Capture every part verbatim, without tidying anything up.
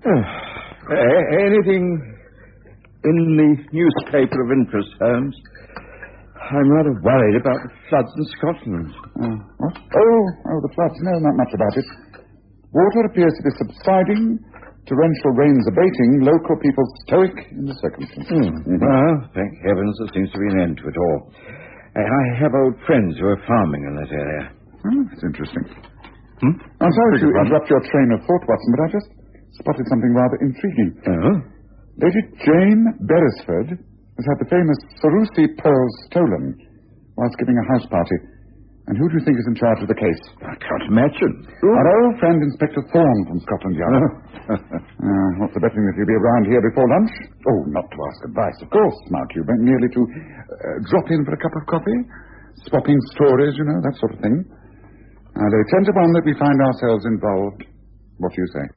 Uh, anything in the newspaper of interest, Holmes? I'm rather worried about the floods in Scotland. Uh, what? Oh, oh, the floods. No, not much about it. Water appears to be subsiding, torrential rains abating, local people stoic in the circumstances. Hmm. Mm-hmm. Well, thank heavens there seems to be an end to it all. I have old friends who are farming in that area. Oh, that's interesting. Hmm? I'm sorry to interrupt your train of thought, Watson, but I just spotted something rather intriguing. Oh? Lady Jane Beresford has had the famous Cerusi pearls stolen whilst giving a house party. And who do you think is in charge of the case? I can't imagine. Our old friend, Inspector Thorne from Scotland Yard. uh, what's the betting that you'll be around here before lunch? Oh, not to ask advice, of course, mark you, but merely to uh, drop in for a cup of coffee, swapping stories, you know, that sort of thing. Uh, they ten to one that we find ourselves involved. What do you say?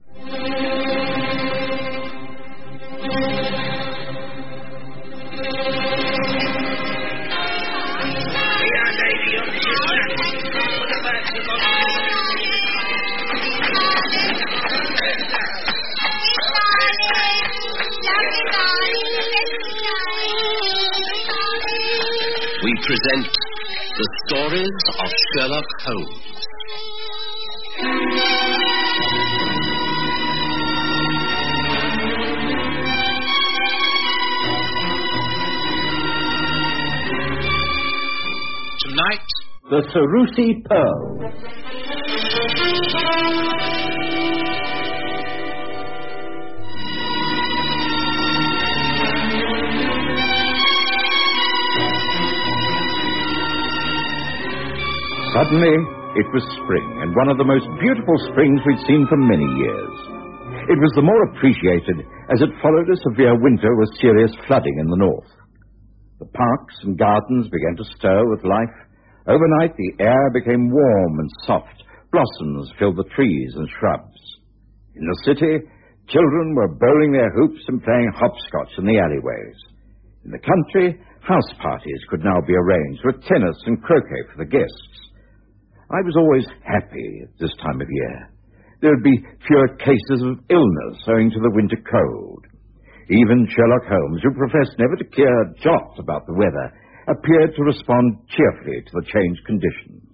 We present the stories of Sherlock Holmes. Tonight, the Cerusi Pearl. Suddenly, it was spring, and one of the most beautiful springs we'd seen for many years. It was the more appreciated as it followed a severe winter with serious flooding in the north. The parks and gardens began to stir with life. Overnight, the air became warm and soft. Blossoms filled the trees and shrubs. In the city, children were bowling their hoops and playing hopscotch in the alleyways. In the country, house parties could now be arranged with tennis and croquet for the guests. I was always happy at this time of year. There would be fewer cases of illness owing to the winter cold. Even Sherlock Holmes, who professed never to care a jot about the weather, appeared to respond cheerfully to the changed conditions.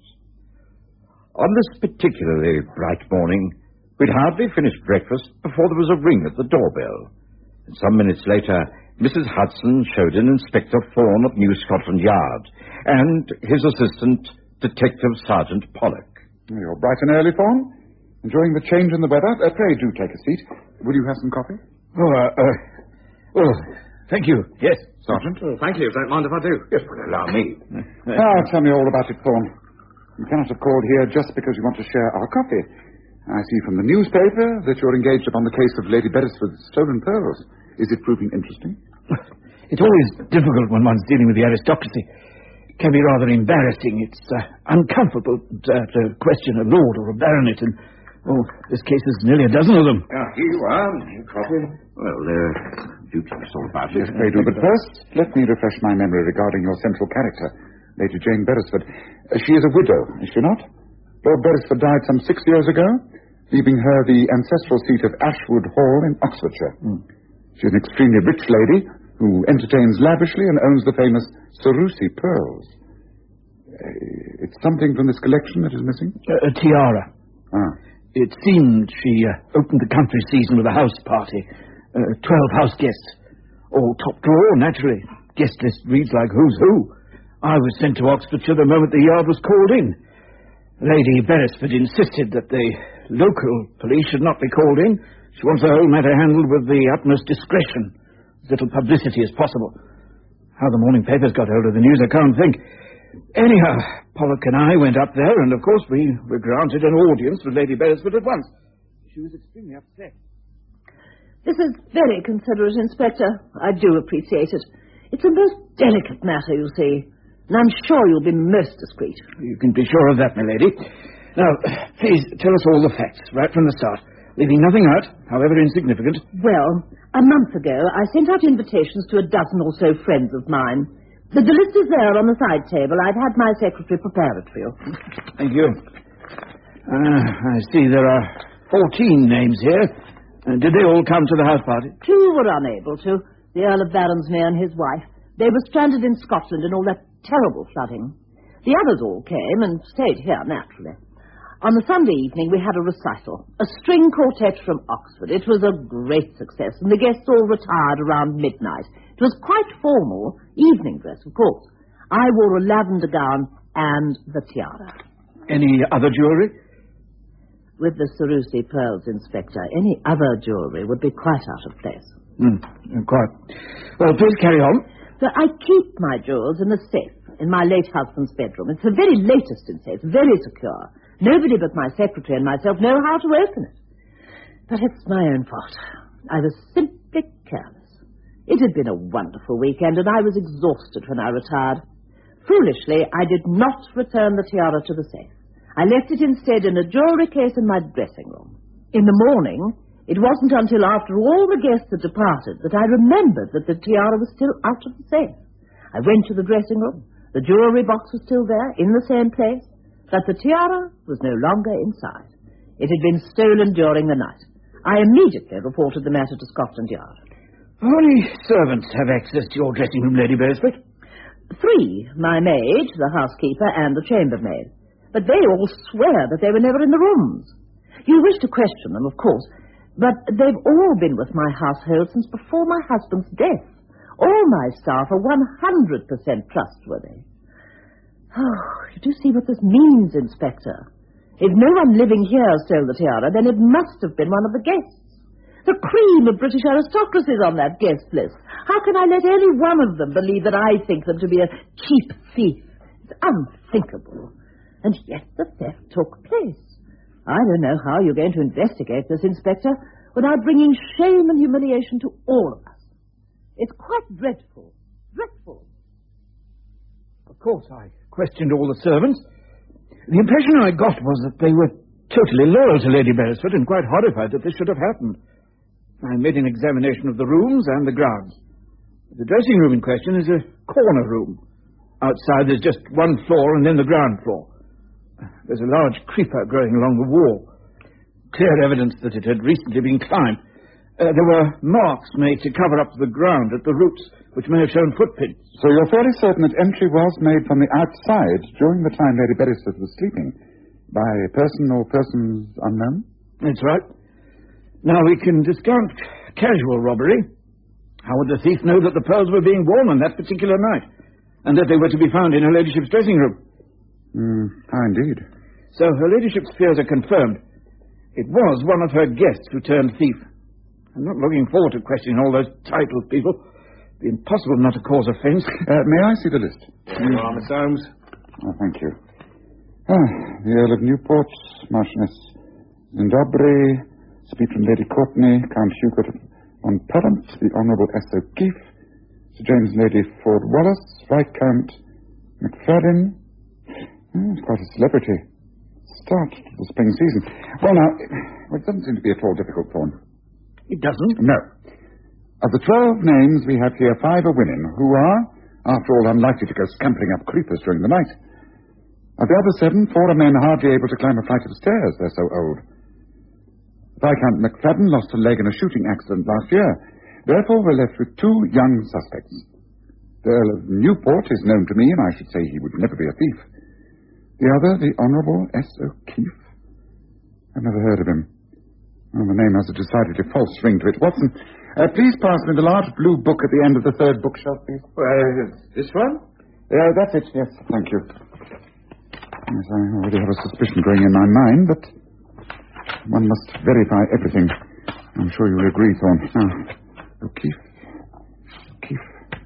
On this particularly bright morning, we'd hardly finished breakfast before there was a ring at the doorbell. And some minutes later, Missus Hudson showed in Inspector Thorne of New Scotland Yard and his assistant, Detective Sergeant Pollock. You're bright and early, Thorne. Enjoying the change in the weather? Uh, pray do take a seat. Will you have some coffee? Oh, uh, uh, oh, thank you. Yes. Sergeant? Oh, thank you. Don't mind if I do. Yes, well, allow me. Ah, tell me all about it, Thorne. You cannot have called here just because you want to share our coffee. I see from the newspaper that you're engaged upon the case of Lady Beresford's stolen pearls. Is it proving interesting? It's always difficult when one's dealing with the aristocracy. It can be rather embarrassing. It's uh, uncomfortable to, uh, to question a lord or a baronet, and, oh, this case is nearly a dozen of them. Ah, here you are. Your coffee. Well, uh, Duke, it's all about it. Yes, pray do. But first, let me refresh my memory regarding your central character, Lady Jane Beresford. Uh, she is a widow, is she not? Lord Beresford died some six years ago, leaving her the ancestral seat of Ashwood Hall in Oxfordshire. Mm. She's an extremely rich lady who entertains lavishly and owns the famous Cerusi pearls. Uh, it's something from this collection that is missing? Uh, a tiara. Ah. It seemed she uh, opened the country season with a house party. Uh, Twelve house guests. All top drawer, naturally. Guest list reads like who's who. I was sent to Oxfordshire the moment the yard was called in. Lady Beresford insisted that the local police should not be called in. She wants the whole matter handled with the utmost discretion. As little publicity as possible. How the morning papers got hold of the news, I can't think. Anyhow, Pollock and I went up there, and of course we were granted an audience with Lady Beresford at once. She was extremely upset. This is very considerate, Inspector. I do appreciate it. It's a most delicate matter, you see. And I'm sure you'll be most discreet. You can be sure of that, my lady. Now, please, tell us all the facts, right from the start. Leaving nothing out, however insignificant. Well, a month ago, I sent out invitations to a dozen or so friends of mine. The, the list is there on the side table. I've had my secretary prepare it for you. Thank you. Uh, I see there are fourteen names here. Uh, did they all come to the house party? Two were unable to. The Earl of Baronsmere and his wife. They were stranded in Scotland in all that terrible flooding. The others all came and stayed here, naturally. On the Sunday evening, we had a recital, a string quartet from Oxford. It was a great success, and the guests all retired around midnight. It was quite formal, evening dress, of course. I wore a lavender gown and the tiara. Any other jewellery? With the Cerusi pearls, Inspector, any other jewellery would be quite out of place. Mm, quite. Well, please carry on. So I keep my jewels in the safe in my late husband's bedroom. It's the very latest in safe, very secure. Nobody but my secretary and myself know how to open it. But it's my own fault. I was simply careless. It had been a wonderful weekend, and I was exhausted when I retired. Foolishly, I did not return the tiara to the safe. I left it instead in a jewellery case in my dressing room. In the morning, it wasn't until after all the guests had departed that I remembered that the tiara was still out of the safe. I went to the dressing room. The jewellery box was still there, in the same place. But the tiara was no longer inside. It had been stolen during the night. I immediately reported the matter to Scotland Yard. How many servants have access to your dressing room, Lady Beresford? Three, my maid, the housekeeper, and the chambermaid. But they all swear that they were never in the rooms. You wish to question them, of course, but they've all been with my household since before my husband's death. All my staff are one hundred percent trustworthy. Oh, you do see what this means, Inspector. If no one living here stole the tiara, then it must have been one of the guests. The cream of British aristocracy is on that guest list. How can I let any one of them believe that I think them to be a cheap thief? It's unthinkable. And yet the theft took place. I don't know how you're going to investigate this, Inspector, without bringing shame and humiliation to all of us. It's quite dreadful. Dreadful. Of course, I questioned all the servants. The impression I got was that they were totally loyal to Lady Beresford and quite horrified that this should have happened. I made an examination of the rooms and the grounds. The dressing room in question is a corner room. Outside there's just one floor and then the ground floor. There's a large creeper growing along the wall. Clear evidence that it had recently been climbed. Uh, there were marks made to cover up the ground at the roots, which may have shown footprints. So you're fairly certain that entry was made from the outside during the time Lady Beresford was sleeping, by a person or persons unknown? That's right. Now we can discount casual robbery. How would the thief know that the pearls were being worn on that particular night, and that they were to be found in her ladyship's dressing room? Mm, how indeed. So her ladyship's fears are confirmed. It was one of her guests who turned thief. I'm not looking forward to questioning all those titled people. It'd be impossible not to cause offence. Uh, may I see the list? Here you are, Miss Holmes. Oh, thank you. Ah, the Earl of Newport, Marchioness Zindobri, speech from Lady Courtenay, Count Hubert von Pelham, the Honourable S. O'Keefe, Sir James and Lady Ford Wallace, Viscount McFadden. Oh, it's quite a celebrity start to the spring season. Well, now, well, it doesn't seem to be at all difficult, Thorne. It doesn't? No. Of the twelve names we have here, five are women, who are, after all, unlikely to go scampering up creepers during the night. Of the other seven, four are men hardly able to climb a flight of stairs. They're so old. Viscount McFadden lost a leg in a shooting accident last year. Therefore, we're left with two young suspects. The Earl of Newport is known to me, and I should say he would never be a thief. The other, the Honourable S. O'Keefe. I've never heard of him. Well, the name has a decidedly false ring to it. Watson, uh, please pass me the large blue book at the end of the third bookshelf, please. Uh, this one? Yeah, that's it, yes, thank you. Yes, I already have a suspicion growing in my mind, but one must verify everything. I'm sure you'll agree, Thorne. Now, O'Keefe. O'Keefe.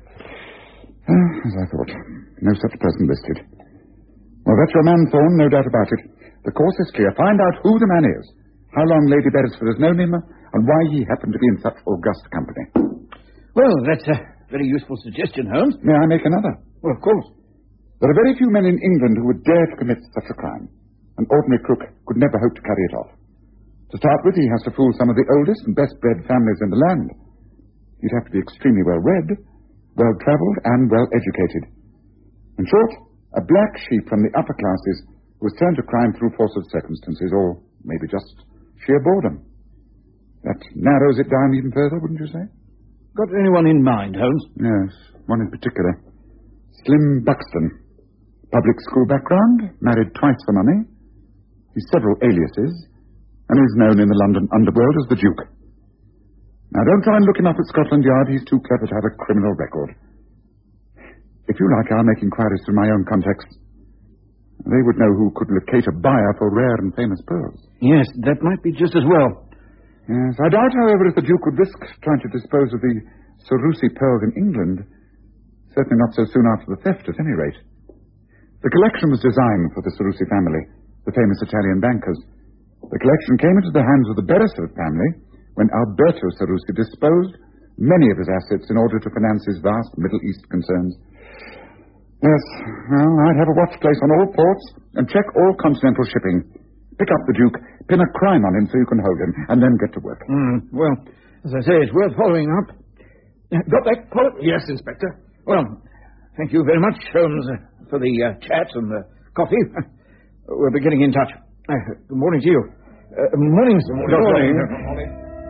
Uh, as I thought. No such person listed. Well, that's your man, Thorne, no doubt about it. The course is clear. Find out who the man is, how long Lady Beresford has known him, and why he happened to be in such august company. Well, that's a very useful suggestion, Holmes. May I make another? Well, of course. There are very few men in England who would dare to commit such a crime. An ordinary crook could never hope to carry it off. To start with, he has to fool some of the oldest and best-bred families in the land. He'd have to be extremely well-read, well-travelled, and well-educated. In short, a black sheep from the upper classes who has turned to crime through force of circumstances, or maybe just sheer boredom. That narrows it down even further, wouldn't you say? Got anyone in mind, Holmes? Yes, one in particular. Slim Buxton. Public school background, married twice for money. He's several aliases, and is known in the London underworld as the Duke. Now, don't try and look him up at Scotland Yard. He's too clever to have a criminal record. If you like, I'll make inquiries through my own contacts. They would know who could locate a buyer for rare and famous pearls. Yes, that might be just as well. Yes, I doubt, however, if the Duke would risk trying to dispose of the Cerusi pearls in England. Certainly not so soon after the theft, at any rate. The collection was designed for the Cerusi family, the famous Italian bankers. The collection came into the hands of the Beresford family when Alberto Cerusi disposed many of his assets in order to finance his vast Middle East concerns. Yes, well, I'd have a watch place on all ports and check all continental shipping. Pick up the Duke, pin a crime on him so you can hold him, and then get to work. Mm, well, as I say, it's worth following up. Got that, Pollock? Yes, Inspector. Well, thank you very much, Holmes, uh, for the uh, chat and the coffee. We'll be getting in touch. Uh, good morning to you. Uh, morning, sir. Good morning. Good morning.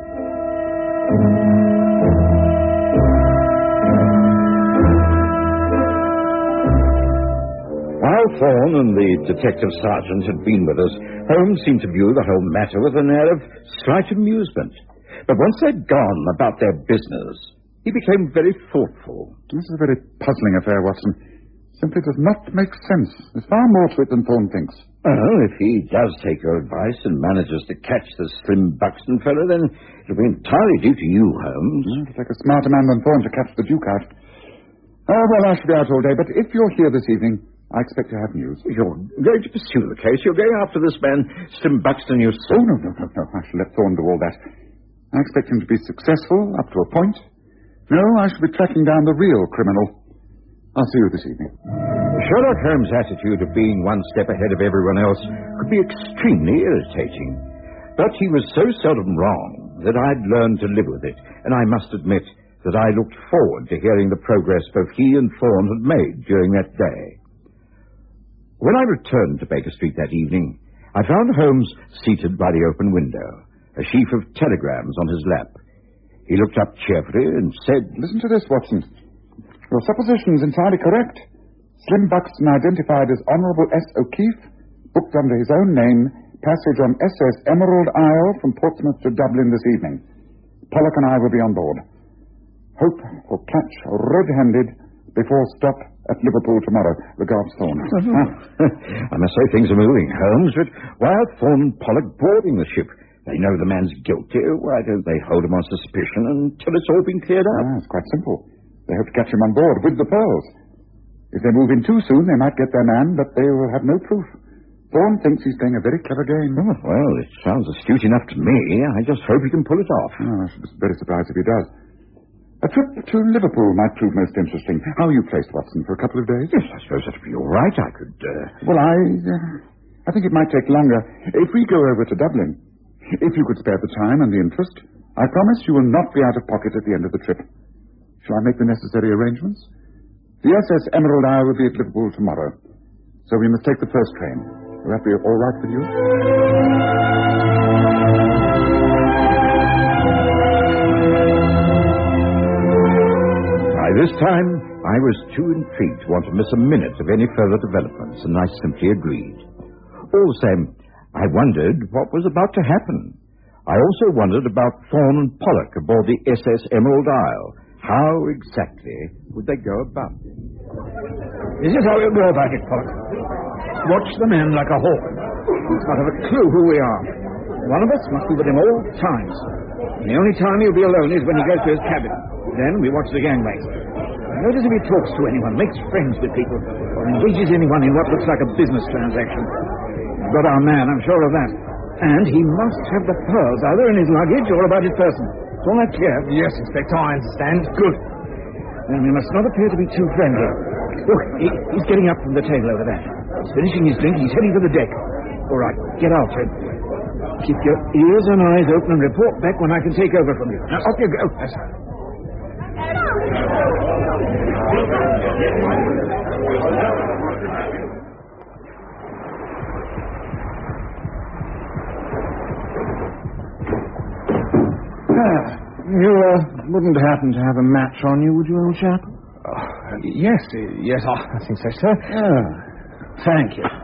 While Thorne and the detective sergeant had been with us, Holmes seemed to view the whole matter with an air of slight amusement. But once they'd gone about their business, he became very thoughtful. This is a very puzzling affair, Watson. Simply does not make sense. There's far more to it than Thorne thinks. Well, if he does take your advice and manages to catch the Slim Buxton fellow, then it'll be entirely due to you, Holmes. Mm, it'll take a smarter man than Thorne to catch the Duke out. Oh, well, I shall be out all day, but if you're here this evening, I expect to have news. You're going to pursue the case. You're going after this man, Slim Buxton, you say. Oh, no, no, no, no. I shall let Thorne do all that. I expect him to be successful up to a point. No, I shall be tracking down the real criminal. I'll see you this evening. Sherlock Holmes' attitude of being one step ahead of everyone else could be extremely irritating. But he was so seldom wrong that I'd learned to live with it, and I must admit that I looked forward to hearing the progress both he and Thorne had made during that day. When I returned to Baker Street that evening, I found Holmes seated by the open window, a sheaf of telegrams on his lap. He looked up cheerfully and said, "Listen to this, Watson. Your supposition is entirely correct. Slim Buxton, identified as Honourable S. O'Keefe, booked under his own name, passage on S S Emerald Isle from Portsmouth to Dublin this evening. Pollock and I will be on board. Hope for catch red-handed before stop at Liverpool tomorrow. Regards, Thorne." I must say things are moving, Holmes, but why are Thorne and Pollock boarding the ship? They know the man's guilty. Why don't they hold him on suspicion until it's all been cleared up? Ah, it's quite simple. They hope to catch him on board with the pearls. If they move in too soon, they might get their man, but they will have no proof. Thorne thinks he's playing a very clever game. Oh, well, it sounds astute enough to me. I just hope he can pull it off. Oh, I should be very surprised if he does. A trip to Liverpool might prove most interesting. How are you placed, Watson, for a couple of days? Yes, I suppose that'd be all right. I could... Uh... Well, I... Uh, I think it might take longer. If we go over to Dublin, if you could spare the time and the interest, I promise you will not be out of pocket at the end of the trip. Shall I make the necessary arrangements? The S S Emerald Isle will be at Liverpool tomorrow, so we must take the first train. Will that be all right with you? By this time, I was too intrigued to want to miss a minute of any further developments, and I simply agreed. All the same, I wondered what was about to happen. I also wondered about Thorne and Pollock aboard the S S Emerald Isle. How exactly would they go about it? This is how we'll go about it, Pollock. Watch the man like a hawk. He's not have a clue who we are. One of us must be with him all times. And the only time he'll be alone is when he goes to his cabin. Then we watch the gangway. Notice if he talks to anyone, makes friends with people, or engages anyone in what looks like a business transaction. We've got our man, I'm sure of that. And he must have the pearls, either in his luggage or about his person. Is all that clear? Yes, Inspector, I understand. Good. Then we must not appear to be too friendly. Look, he, he's getting up from the table over there. He's finishing his drink. He's heading for the deck. All right, get out, Fred. Keep your ears and eyes open and report back when I can take over from you. Now, off you go. Yes, sir. Ah, you uh, wouldn't happen to have a match on you, would you, old chap? Uh, yes, uh, yes, I I think so, sir. Ah, thank you.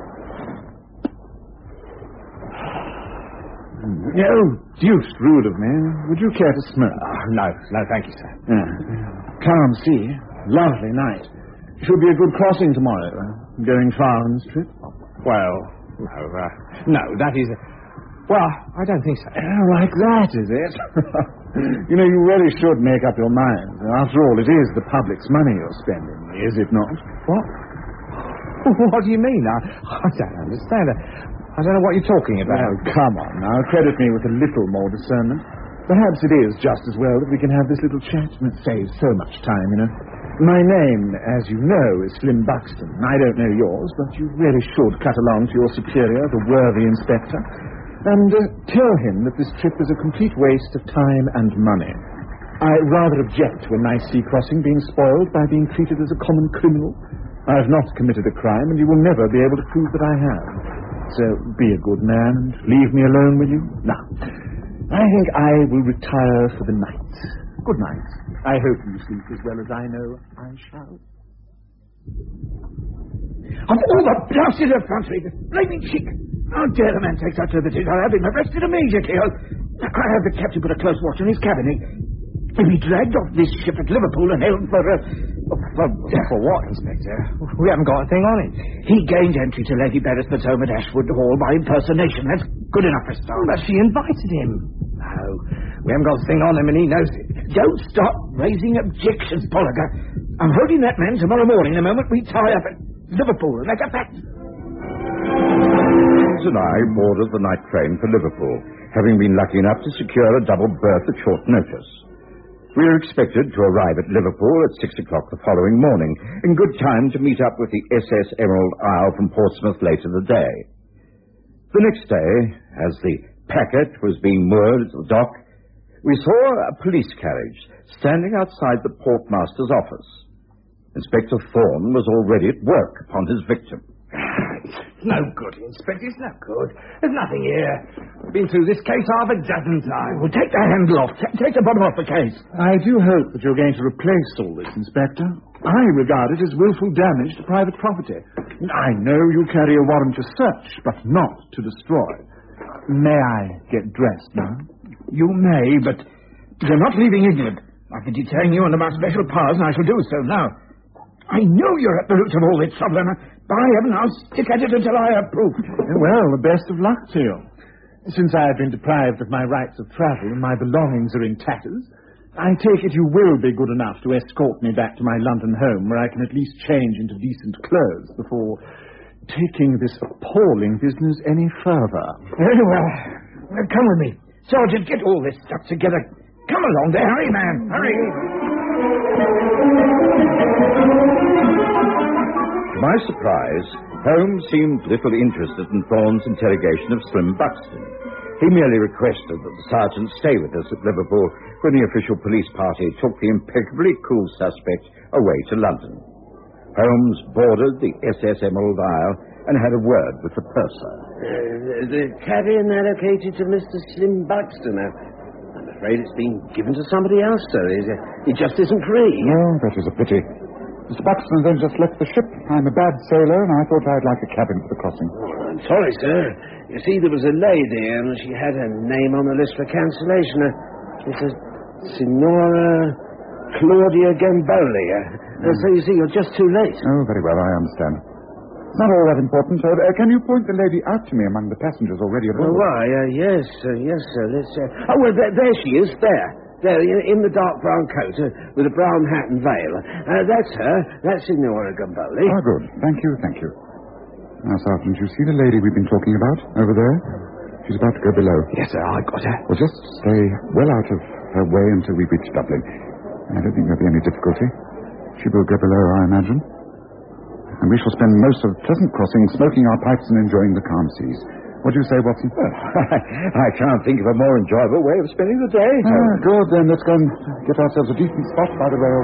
No, deuced rude of me. Would you care to smoke? Uh, no, no, thank you, sir. Ah, calm sea. Lovely night. Should be a good crossing tomorrow. Uh, going far on this trip? Well, no, uh, no, that is... Well, I don't think so. Oh, like that, is it? You know, you really should make up your mind. After all, it is the public's money you're spending, is it not? What? What do you mean? I, I don't understand. I don't know what you're talking about. Oh, come on now. Credit me with a little more discernment. Perhaps it is just as well that we can have this little chat, and it saves so much time, you know. My name, as you know, is Slim Buxton. I don't know yours, but you really should cut along to your superior, the worthy inspector, and uh, tell him that this trip is a complete waste of time and money. I rather object to a nice sea crossing being spoiled by being treated as a common criminal. I have not committed a crime, and you will never be able to prove that I have. So be a good man and leave me alone, will you? Now, I think I will retire for the night. Good night. I hope you sleep as well as I know I shall. Of all the blasted effrontery, the blaming cheek! How dare the man take such liberties? I'll have him arrested immediately. I'll, I have the captain put a close watch on his cabin. He, he'll be dragged off this ship at Liverpool and held for... Uh, for, for what, Inspector? We haven't got a thing on it. He gained entry to Lady Beresford's home at Ashwood Hall by impersonation. That's good enough for a start. But she invited him. No, we haven't got a thing on him and he knows it. Don't stop raising objections, Bolliger. I'm holding that man tomorrow morning the moment we tie up at Liverpool, and that's a fact. James and I boarded the night train for Liverpool, having been lucky enough to secure a double berth at short notice. We were expected to arrive at Liverpool at six o'clock the following morning, in good time to meet up with the S S Emerald Isle from Portsmouth later the day. The next day, as the packet was being moored at the dock, we saw a police carriage standing outside the portmaster's office. Inspector Thorne was already at work upon his victim. No good, Inspector. It's no good. There's nothing here. I've been through this case half a dozen times. Well, take the handle off. T- take the bottom off the case. I do hope that you're going to replace all this, Inspector. I regard it as willful damage to private property. I know you carry a warrant to search, but not to destroy. May I get dressed now? You may, but you're not leaving England. I can detain you under my special powers, and I shall do so now. I know you're at the root of all this trouble, and by heaven, I'll stick at it until I have proof. Well, the best of luck to you. Since I have been deprived of my rights of travel and my belongings are in tatters, I take it you will be good enough to escort me back to my London home, where I can at least change into decent clothes before taking this appalling business any further. Very well. Well, come with me. Sergeant, get all this stuff together. Come along there. Hurry, man. Hurry. To my surprise, Holmes seemed little interested in Thorne's interrogation of Slim Buxton. He merely requested that the sergeant stay with us at Liverpool when the official police party took the impeccably cool suspect away to London. Holmes boarded the S S Emerald Isle and had a word with the purser. Uh, the cabin allocated to Mister Slim Buxton. Uh, I'm afraid it's been given to somebody else, sir. It, uh, it just isn't free. No, that is a pity. Mister Buxton then just left the ship. I'm a bad sailor, and I thought I'd like a cabin for the crossing. Oh, I'm sorry, sir. You see, there was a lady, and she had her name on the list for cancellation. Uh, it's a Signora Claudia Gamboli. Uh, mm. So you see, you're just too late. Oh, very well, I understand. It's not all that important. Uh, uh, can you point the lady out to me among the passengers already aboard? Oh, why? Uh, yes, uh, yes, sir. Let's. Uh... Oh, well, there, there she is. There. There, in, in the dark brown coat, uh, with a brown hat and veil. Uh, that's her. That's Signora Gamboli. Ah, good. Thank you, thank you. Now, Sergeant, you see the lady we've been talking about over there? She's about to go below. Yes, sir, I got her. Well, just stay well out of her way until we reach Dublin. I don't think there'll be any difficulty. She will go below, I imagine. And we shall spend most of the pleasant crossing smoking our pipes and enjoying the calm seas. What do you say, Watson? Well, I can't think of a more enjoyable way of spending the day. Ah, good, then. Let's go and get ourselves a decent spot by the rail.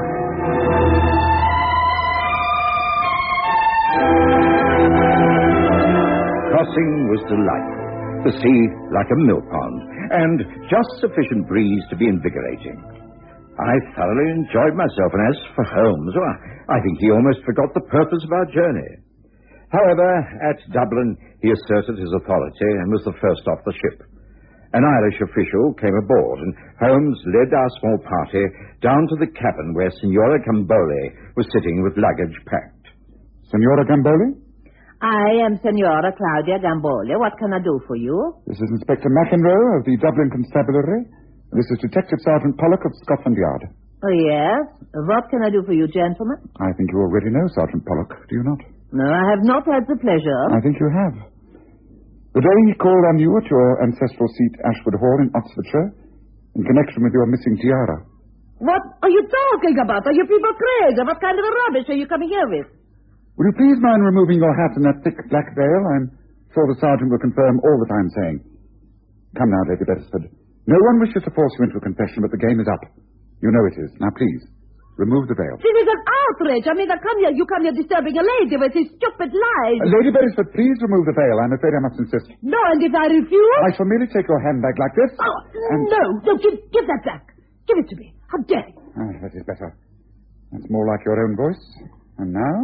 Crossing was delightful. The sea like a mill pond, and just sufficient breeze to be invigorating. I thoroughly enjoyed myself, and as for Holmes, well, I think he almost forgot the purpose of our journey. However, at Dublin, he asserted his authority and was the first off the ship. An Irish official came aboard, and Holmes led our small party down to the cabin where Signora Gamboli was sitting with luggage packed. Signora Gamboli? I am Signora Claudia Gamboli. What can I do for you? This is Inspector McEnroe of the Dublin Constabulary. This is Detective Sergeant Pollock of Scotland Yard. Oh, yes? What can I do for you, gentlemen? I think you already know Sergeant Pollock, do you not? No, I have not had the pleasure. I think you have. The day he called on you at your ancestral seat, Ashwood Hall in Oxfordshire, in connection with your missing tiara. What are you talking about? Are you people crazy? What kind of a rubbish are you coming here with? Will you please mind removing your hat and that thick black veil? I'm sure the sergeant will confirm all that I'm saying. Come now, Lady Beresford. No one wishes to force you into a confession, but the game is up. You know it is. Now, please, remove the veil. This is an outrage. I mean, I come here, you come here disturbing a lady with his stupid lies. Uh, Lady Beresford, please remove the veil. I'm afraid I must insist. No, and if I refuse... I shall merely take your hand back like this. Oh, and... no. No, give, give that back. Give it to me. How dare you? Ah, that is better. That's more like your own voice. And now...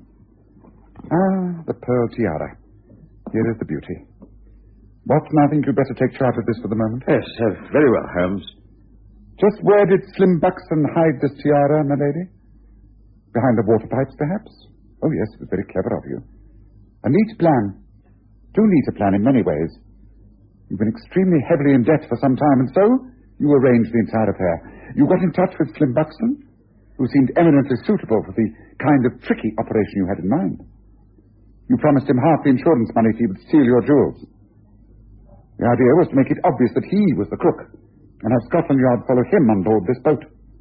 Ah, the pearl tiara. Here is the beauty. Watson, I think you'd better take charge of this for the moment. Yes, uh, very well, Holmes. Just where did Slim Buxton hide this tiara, my lady? Behind the water pipes, perhaps? Oh, yes, it was very clever of you. A neat plan. Too neat a plan in many ways. You've been extremely heavily in debt for some time, and so you arranged the entire affair. You got in touch with Slim Buxton, who seemed eminently suitable for the kind of tricky operation you had in mind. You promised him half the insurance money if he would steal your jewels. The idea was to make it obvious that he was the crook, and have Scotland Yard follow him on board this boat.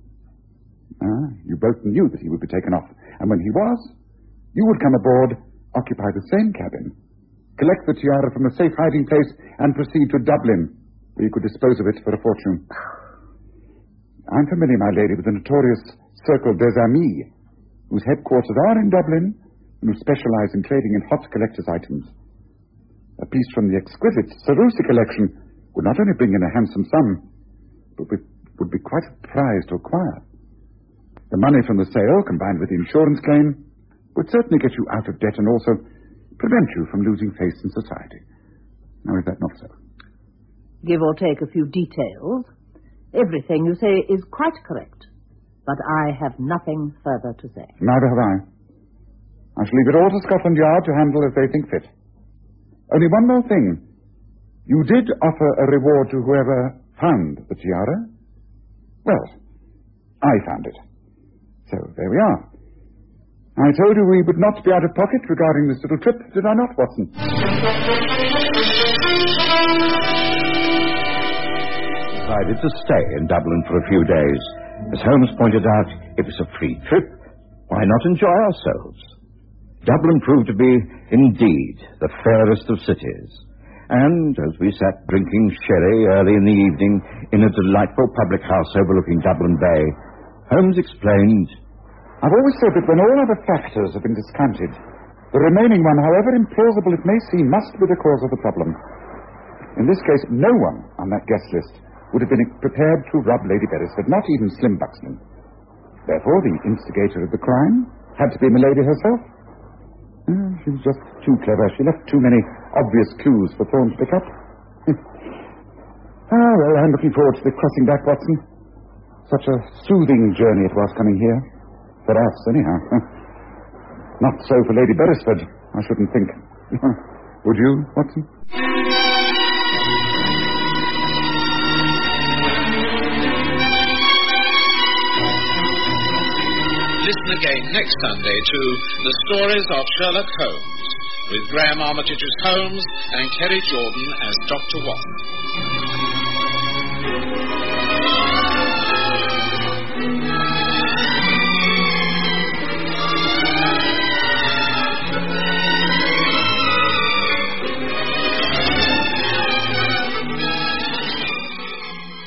Ah, you both knew that he would be taken off, and when he was, you would come aboard, occupy the same cabin, collect the tiara from a safe hiding place, and proceed to Dublin, where you could dispose of it for a fortune. I'm familiar, my lady, with the notorious Cercle des Amis, whose headquarters are in Dublin, and who specialize in trading in hot collector's items. A piece from the exquisite Sarusi collection would not only bring in a handsome sum, but would be quite a prize to acquire. The money from the sale, combined with the insurance claim, would certainly get you out of debt and also prevent you from losing face in society. Now, is that not so? Give or take a few details. Everything you say is quite correct, but I have nothing further to say. Neither have I. I shall leave it all to Scotland Yard to handle as they think fit. Only one more thing. You did offer a reward to whoever found the tiara. Well, I found it. So, there we are. I told you we would not be out of pocket regarding this little trip, did I not, Watson? Decided to stay in Dublin for a few days. As Holmes pointed out, it was a free trip. Why not enjoy ourselves? Dublin proved to be, indeed, the fairest of cities. And as we sat drinking sherry early in the evening in a delightful public house overlooking Dublin Bay, Holmes explained, I've always said that when all other factors have been discounted, the remaining one, however implausible it may seem, must be the cause of the problem. In this case, no one on that guest list would have been prepared to rob Lady Beresford, not even Slim Buxton. Therefore, the instigator of the crime had to be Milady herself. Uh, she was just too clever. She left too many obvious clues for Thorne to pick up. Ah, well, I'm looking forward to the crossing back, Watson. Such a soothing journey it was coming here. For us, anyhow. Not so for Lady Beresford, I shouldn't think. Would you, Watson? Listen again next Sunday to The Stories of Sherlock Holmes, with Graham Armitage as Holmes and Kerry Jordan as Doctor Watson.